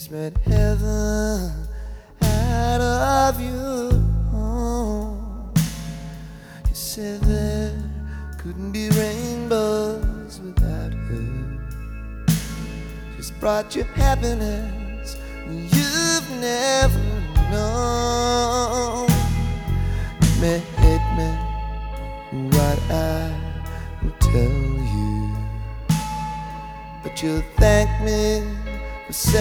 made heaven out of you. You said there couldn't be rainbows without her. She's brought you happiness you've never known. You made me what I will tell you, but you'll thank me for